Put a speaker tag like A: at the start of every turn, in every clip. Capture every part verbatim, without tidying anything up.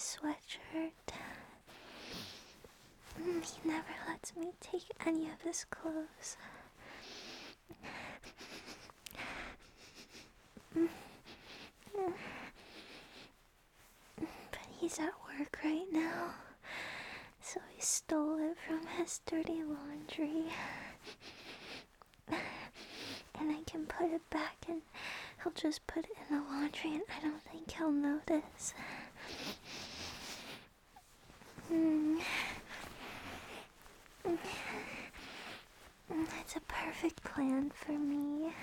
A: sweatshirt. Mm, He never lets me take any of his clothes. Mm, mm. But he's at work right now, so I stole it from his dirty laundry. And I can put it back and he'll just put it in the laundry and I don't think he'll notice. Mm. It's a perfect plan for me.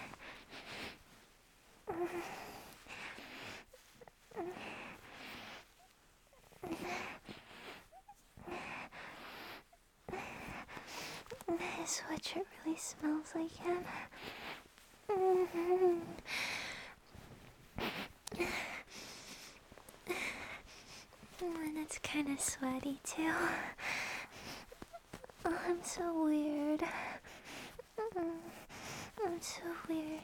A: His sweatshirt really smells like him. And it's kind of sweaty too. Oh, I'm so weird. I'm so weird.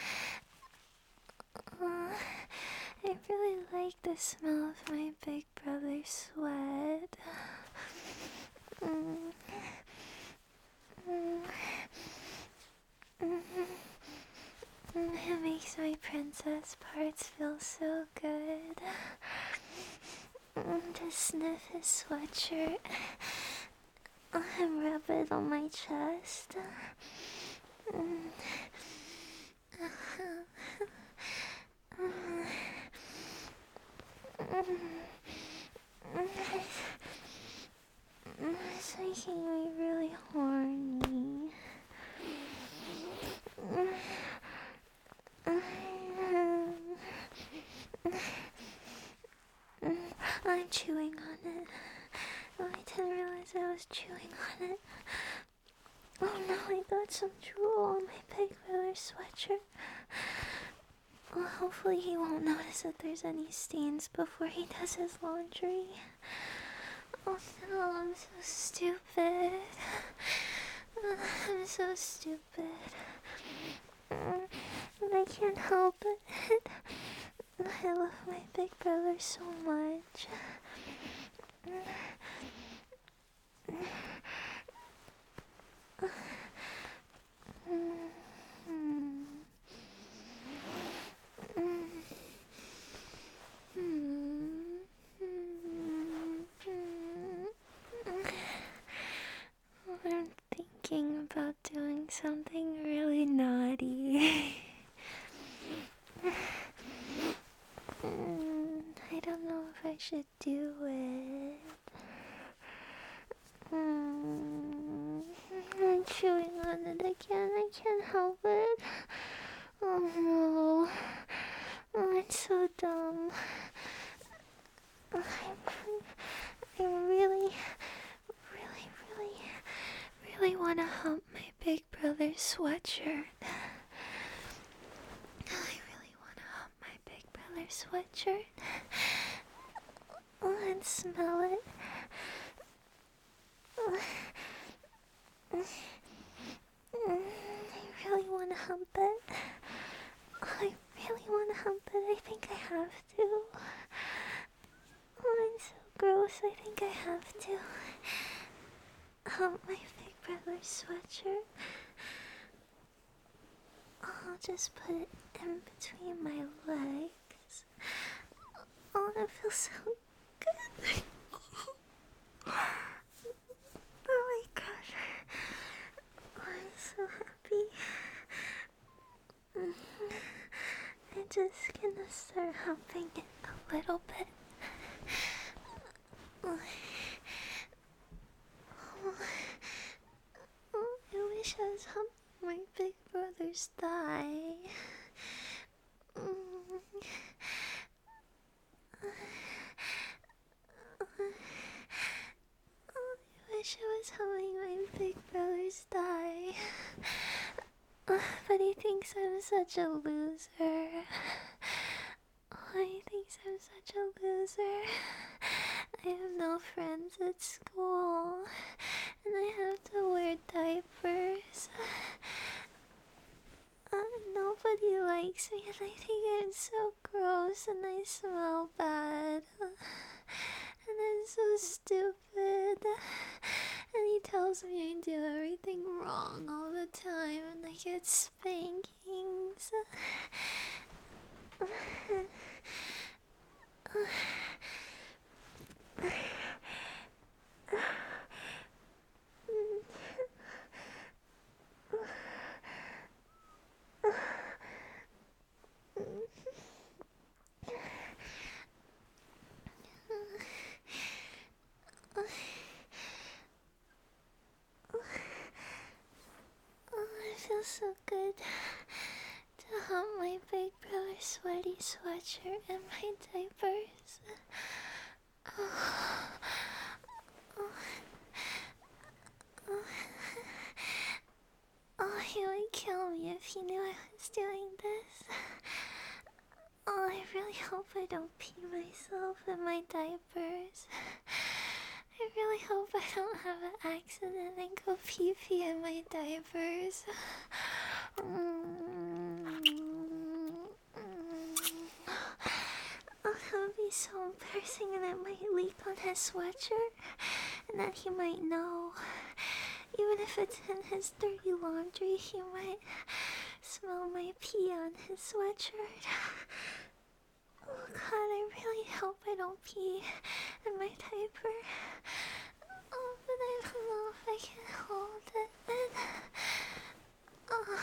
A: Oh, I really like the smell of my big brother's sweat. Mm. Mm. Mm. It makes my princess parts feel so good. Mm. To sniff his sweatshirt and rub it on my chest. Mm. It's making me really horny. I'm chewing on it. Oh, I didn't realize I was chewing on it. Oh no, I got some drool on my big brother's sweatshirt. Well, hopefully he won't notice that there's any stains before he does his laundry. Oh no, I'm so stupid. I'm so stupid. And I can't help it. I love my big brother so much. I'm thinking about doing something really naughty. I don't know if I should do it. Mm, I'm chewing on it again. I can't help it. Oh no. Oh, it's so dumb. I, I really, really, really, really want to hump my big brother's sweatshirt. I really want to hump my big brother's sweatshirt. Oh, and smell it. I really want to hump it. I really want to hump it. I think I have to. Oh, I'm so gross. I think I have to hump my big brother's sweatshirt. I'll just put it in between my legs. Oh, that feels so good. Oh my gosh. Oh, I'm so happy. I'm just gonna start humping it a little bit. Oh, oh, oh, I wish I was humping my big brother's thigh. Mm. I wish I was humping my big brother's thigh. But he thinks I'm such a loser. Oh, he thinks I'm such a loser. I have no friends at school. And I have to wear diapers. Uh, nobody likes me and I think I'm so gross and I smell bad. so stupid. And he tells me I do everything wrong all the time and I get spankings. It feels so good to have my big brother's sweaty sweatshirt and my diapers. Oh, oh, oh. Oh, he would kill me if he knew I was doing this. Oh, I really hope I don't pee myself in my diapers. I really hope I don't have an accident and go pee pee in my diapers. Oh, that would be so embarrassing, and it might leak on his sweatshirt, and then he might know. Even if it's in his dirty laundry, he might smell my pee on his sweatshirt. Oh god, I really hope I don't pee in my diaper. Oh, but I don't know if I can hold it. Oh.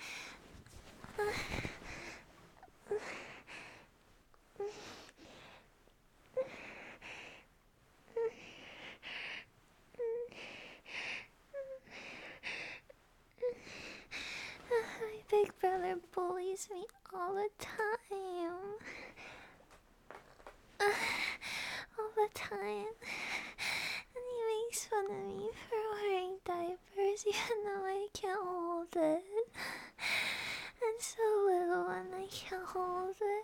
A: My big brother bullies me all the time. All the time. And he makes fun of me for wearing diapers even though I can't hold it. I'm so little and I can't hold it.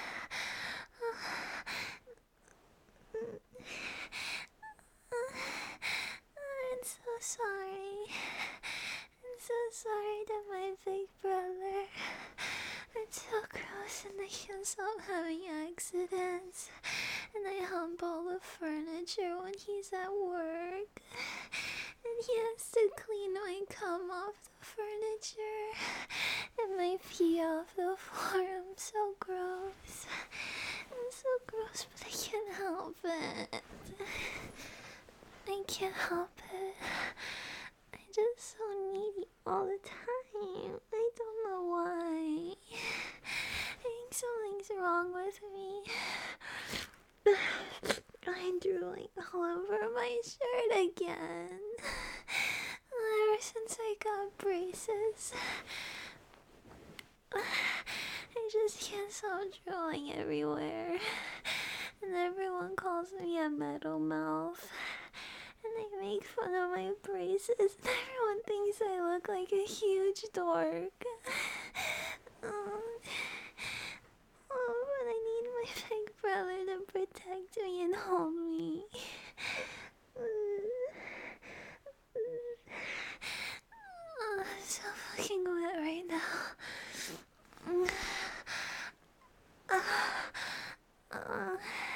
A: I'm so sorry. I'm so sorry to my big brother. I'm so gross and I can't stop having accidents. And I hump all the furniture when he's at work. And he has to clean my cum off the furniture. And my pee off the floor. I'm so gross. I'm so gross, but I can't help it. I can't help it. I'm just so needy all the time. I don't know why. I think something's wrong with me. I'm drooling all over my shirt again. Ever since I got braces, I just can't stop drooling everywhere. And everyone calls me a metal mouth. And they make fun of my braces. And everyone thinks I look like a huge dork. Um, oh, but I need my big brother to protect me and hold me. Oh, I'm so fucking wet right now. Uh, uh,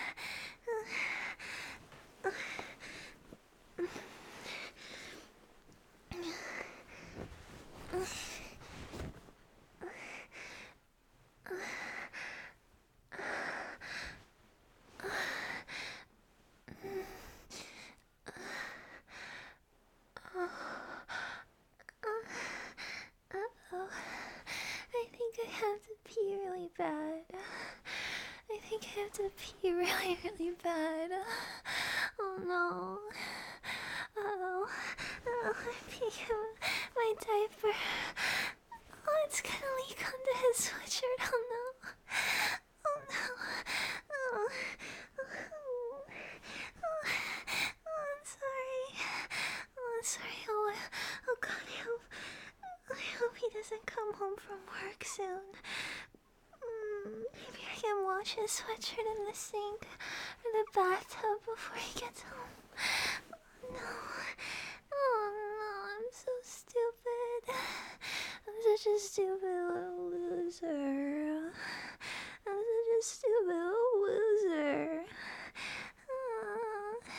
A: Uh-oh. I think I have to pee really bad. I think I have to pee really, really bad. Oh no. Uh-oh. Oh, I'm peeing my diaper. Oh, it's gonna leak onto his sweatshirt. Oh no. Oh no. Oh. Oh. Oh. Oh, I'm sorry. Oh, I'm sorry. Oh, oh god, I hope, I hope he doesn't come home from work soon. Mm, maybe I can wash his sweatshirt in the sink or the bathtub before he gets home. Oh, no. Oh no, I'm so stupid. I'm such a stupid little loser. I'm such a stupid little loser. Uh,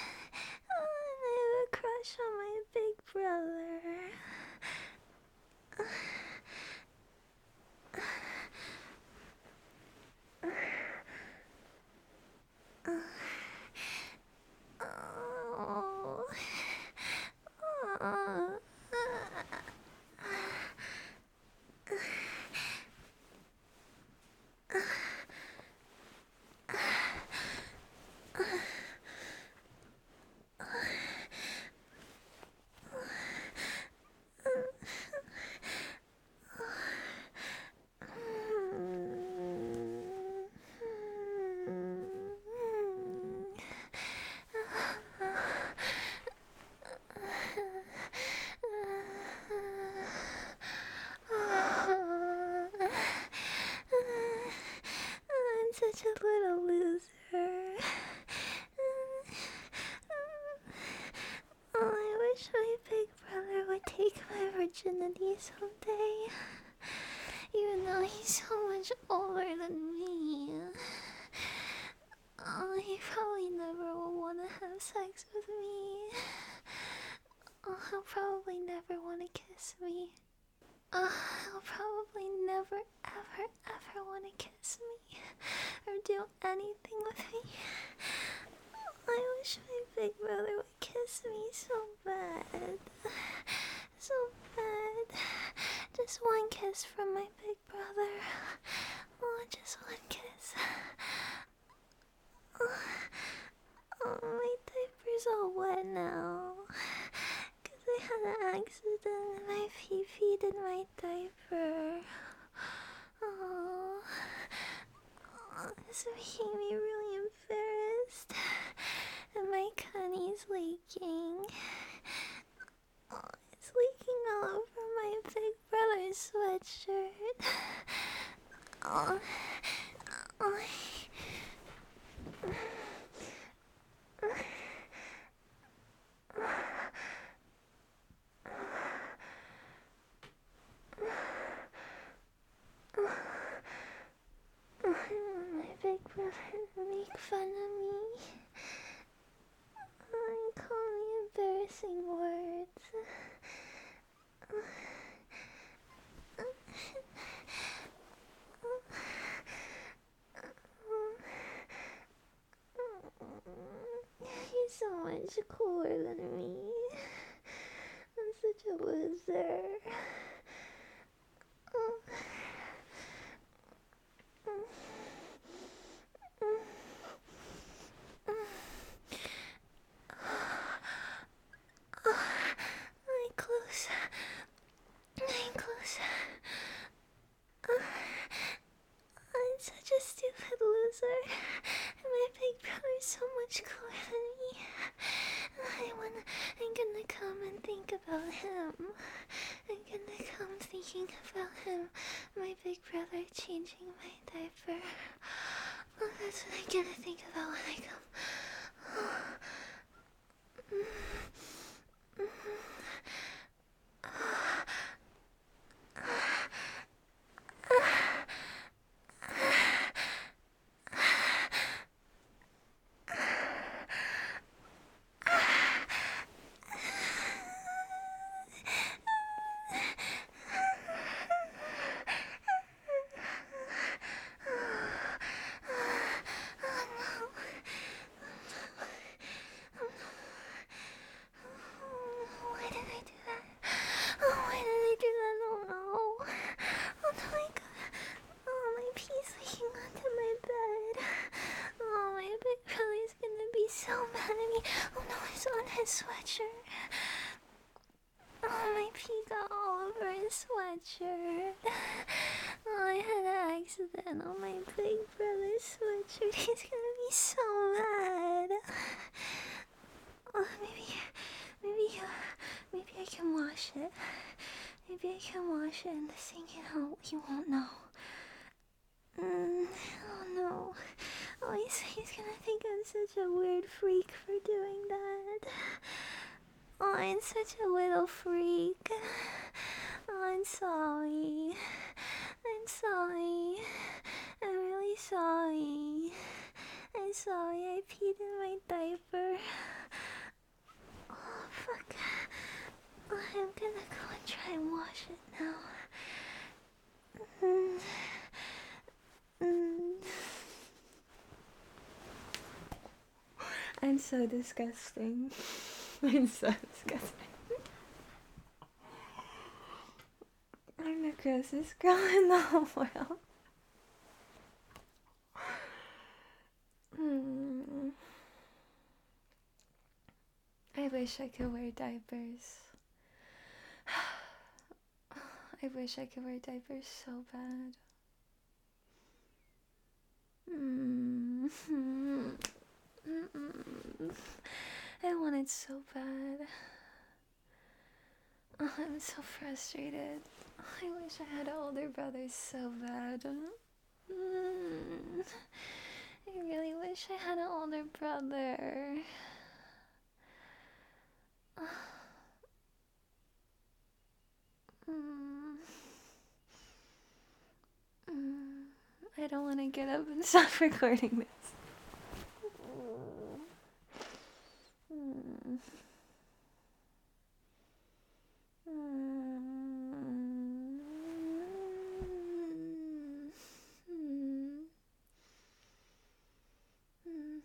A: Oh. Oh. I'm such a little loser. Oh, I wish my big brother would take my virginity someday. Even though he's so much older than me. Oh, he probably never will want to have sex with me. Oh, he'll probably never want to kiss me. Oh, he'll probably never, ever, ever want to kiss me. Or do anything with me. I wish my big brother would kiss me so bad. So bad. Just one kiss from my big brother. Oh, just one kiss. Oh, oh my diaper's all wet now. Cause I had an accident and my pee peed in my diaper. Oh, oh, this making me really embarrassed. And my cunny's leaking. Oh, it's leaking all over my big brother's sweatshirt. Oh, oh. My big brother make fun of me. And call me embarrassing words. He's so much cooler than me. I'm such a loser. I'm close. I'm close. I'm such a stupid loser. And my big brother's so much cooler than me. I wanna, I'm gonna come and think about him. I'm gonna come thinking about him. My big brother changing my diaper. Oh, that's what I'm gonna think about when I come. Why did I do that? Oh, why did I do that? Oh no. Oh no, my god. Oh, my pee's leaking onto my bed. Oh, my big brother's gonna be so mad at me. Oh no, it's on his sweatshirt. Oh, my pee got all over his sweatshirt. Oh, I had an accident on my big brother's sweatshirt. He's gonna be so mad. Oh, maybe, maybe, uh, maybe I can wash it. Maybe I can wash it in the sink and he'll, he won't know. Mm, oh no. Oh, he's, he's gonna think I'm such a weird freak for doing that. Oh, I'm such a little freak. Oh, I'm sorry. I'm sorry. I'm really sorry. I'm sorry I peed in my diaper. Oh, fuck. Oh, I'm gonna go and try and wash it now. Mm. Mm. I'm so disgusting. I'm so disgusting. I'm the grossest girl in the whole world. Hmm. I wish I could wear diapers. I wish I could wear diapers so bad. Mm. I want it so bad. Oh, I'm so frustrated. I wish I had an older brother so bad. Mm. I really wish I had an older brother. Mm. Mm. I don't want to get up and stop recording this. Mm. Mm. Mm.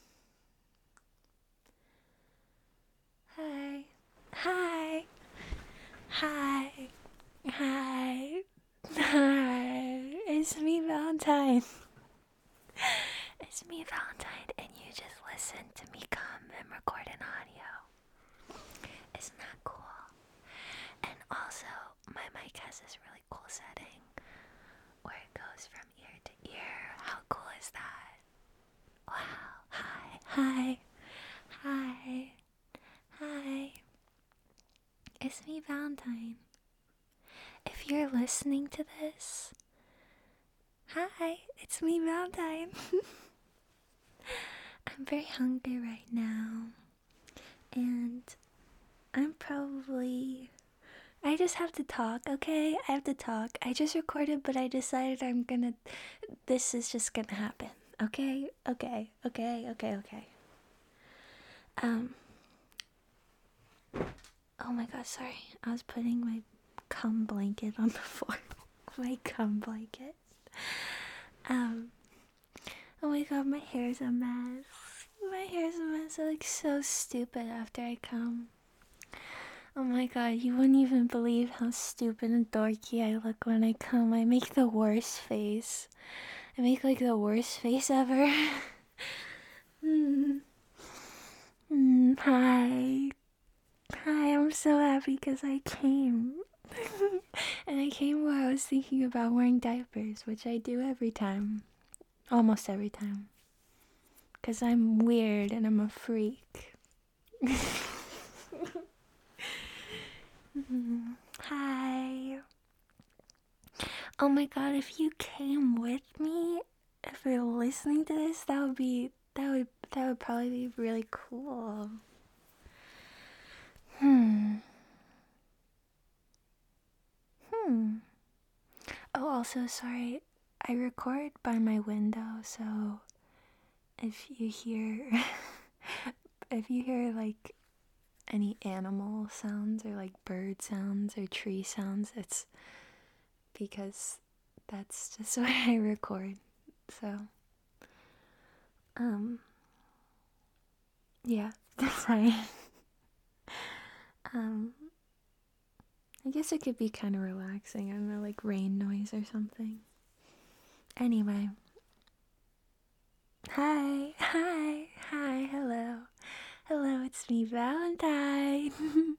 A: Hi. Hi. Hi. Hi. Hi. It's me, Valentine. It's me, Valentine, and you just listen to me come and record an audio. Isn't that cool? And also, my mic has this really cool setting where it goes from ear to ear. How cool is that? Wow. Hi. Hi. Hi. Hi. It's me, Valentine. If you're listening to this, hi, it's me, Valentine. I'm very hungry right now, and I'm probably... I just have to talk, okay? I have to talk. I just recorded, but I decided I'm gonna... This is just gonna happen, okay? Okay, okay, okay, okay. Um... Oh my god, sorry. I was putting my cum blanket on the floor. My cum blanket. Um... Oh my god, my hair's a mess. My hair's a mess. I look so stupid after I come. Oh my god, you wouldn't even believe how stupid and dorky I look when I come. I make the worst face. I make like the worst face ever. mm. Mm, hi. Hi, I'm so happy because I came. And I came while I was thinking about wearing diapers, which I do every time. Almost every time. Because I'm weird and I'm a freak. mm, hi. Oh my god, if you came with me, if you're listening to this, that would be, that would, that would probably be really cool. Hmm. Hmm. Oh, also, sorry, I record by my window, so if you hear, if you hear, like, any animal sounds, or, like, bird sounds, or tree sounds, it's because that's just where I record, so, um, yeah, sorry. um, I guess it could be kind of relaxing, I don't know, like rain noise or something. Anyway. Hi, hi, hi, hello. Hello, it's me, Valentine.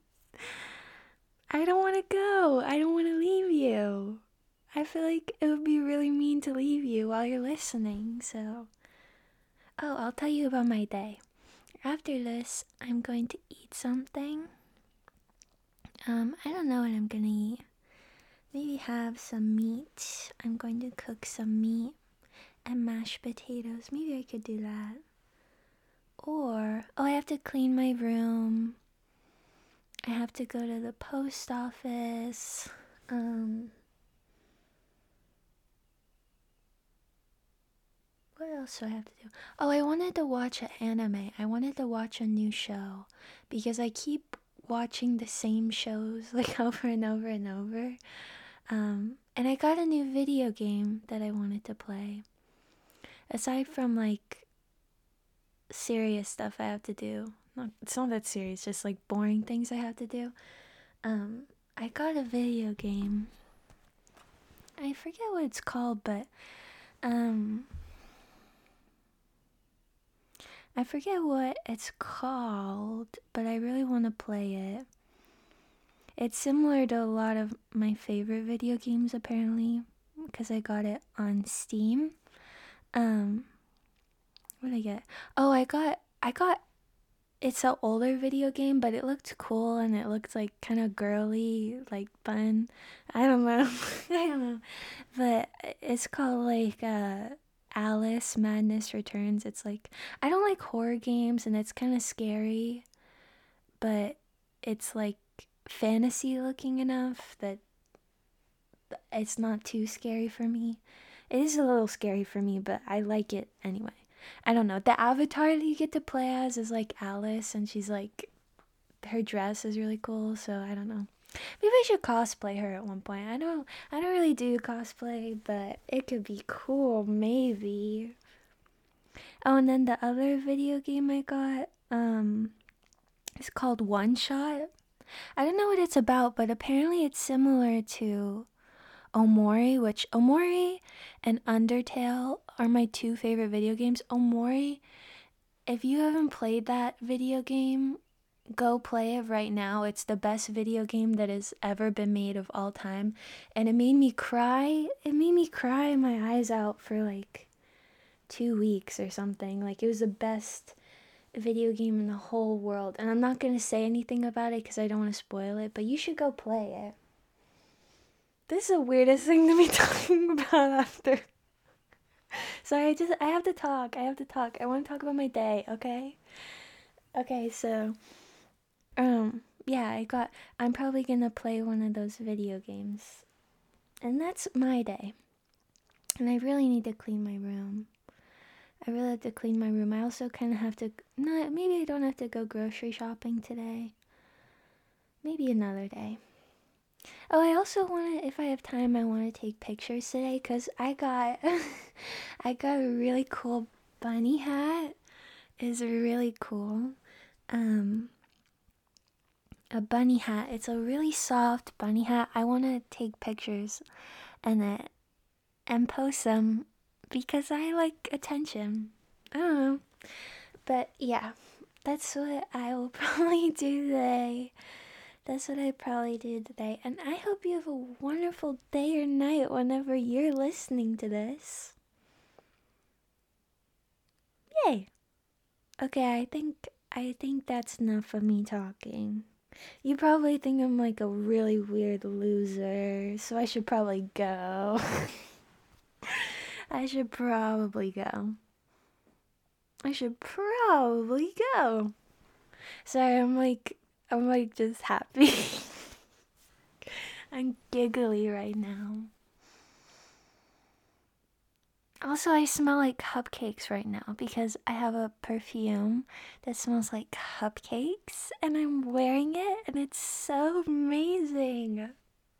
A: I don't want to go. I don't want to leave you. I feel like it would be really mean to leave you while you're listening, so... Oh, I'll tell you about my day. After this, I'm going to eat something. Um, I don't know what I'm gonna eat. Maybe have some meat. I'm going to cook some meat and mashed potatoes. Maybe I could do that. Or, oh, I have to clean my room. I have to go to the post office. Um, what else do I have to do? Oh, I wanted to watch an anime. I wanted to watch a new show because I keep watching the same shows like over and over and over. Um, and I got a new video game that I wanted to play. Aside from like serious stuff I have to do. Not, it's not that serious, just like boring things I have to do. Um, I got a video game. I forget what it's called, but um, I forget what it's called, but I really want to play it. It's similar to a lot of my favorite video games, apparently, because I got it on Steam. Um, what did I get? Oh, I got, I got, it's an older video game, but it looked cool and it looked like kind of girly, like fun. I don't know. I don't know. But it's called like, uh, Alice Madness Returns. It's like, I don't like horror games and it's kind of scary, but it's like fantasy looking enough that it's not too scary for me. It is a little scary for me, but I like it anyway. I don't know. The avatar that you get to play as is like Alice, and she's like, her dress is really cool, so I don't know. Maybe I should cosplay her at one point. I don't I don't really do cosplay, but it could be cool, maybe. Oh, and then the other video game I got, um, is called One Shot. I don't know what it's about, but apparently it's similar to Omori, which Omori and Undertale are my two favorite video games. Omori, if you haven't played that video game, go play it right now. It's the best video game that has ever been made of all time. And it made me cry. It made me cry my eyes out for like two weeks or something. Like, it was the best video game in the whole world. And I'm not going to say anything about it because I don't want to spoil it, but you should go play it. This is the weirdest thing to be talking about after. Sorry, I just, I have to talk. I have to talk. I want to talk about my day, okay? Okay, so, um, yeah, I got, I'm probably gonna play one of those video games. And that's my day. And I really need to clean my room. I really have to clean my room. I also kind of have to, no, maybe I don't have to go grocery shopping today. Maybe another day. Oh, I also want to, if I have time, I want to take pictures today because I got, I got a really cool bunny hat. It's really cool. Um, a bunny hat. It's a really soft bunny hat. I want to take pictures and it, and post them because I like attention. I don't know. But yeah, that's what I will probably do today. That's what I probably do today. And I hope you have a wonderful day or night whenever you're listening to this. Yay! Okay, I think I think that's enough of me talking. You probably think I'm like a really weird loser, so I should probably go. I should probably go. I should probably go. Sorry, I'm like I'm like just happy. I'm giggly right now. Also, I smell like cupcakes right now because I have a perfume that smells like cupcakes and I'm wearing it and it's so amazing.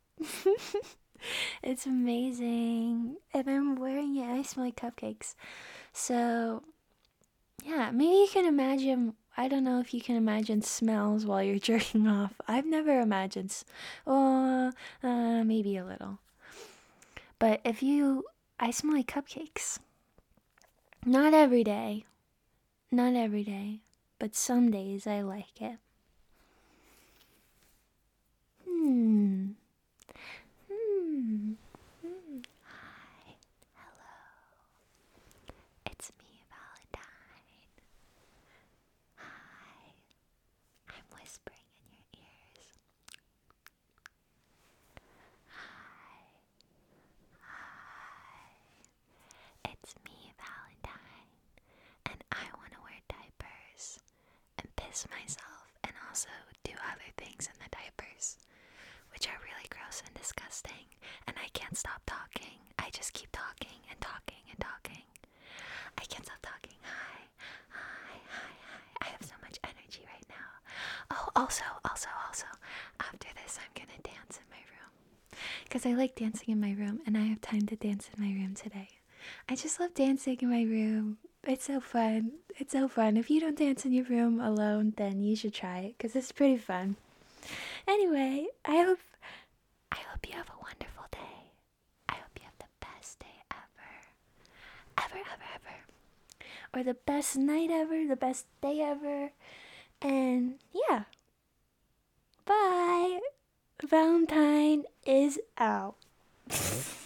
A: It's amazing. And I'm wearing it and I smell like cupcakes. So, yeah, maybe you can imagine. I don't know if you can imagine smells while you're jerking off. I've never imagined. Oh, uh, maybe a little. But if you, I smell like cupcakes. Not every day. Not every day. But some days I like it. Hmm. Hmm. Hmm. Hi. Hello. It's me, Valentine. Hi. I'm whispering in your ears. Hi. Hi. It's me, Valentine. And I want to wear diapers and piss myself and also do other things in the diapers, which are really gross and disgusting. And I can't stop talking. I just keep talking and talking and talking. I can't stop talking. Hi, hi, hi, hi. I have so much energy right now. Oh, also, also, also, after this, I'm gonna dance in my room. Because I like dancing in my room, and I have time to dance in my room today. I just love dancing in my room. It's so fun. It's so fun. If you don't dance in your room alone, then you should try it because it's pretty fun. Anyway, I hope I hope you have a wonderful day. I hope you have the best day ever. Ever, ever, ever. Or the best night ever, the best day ever. And yeah. Bye. Valentine is out.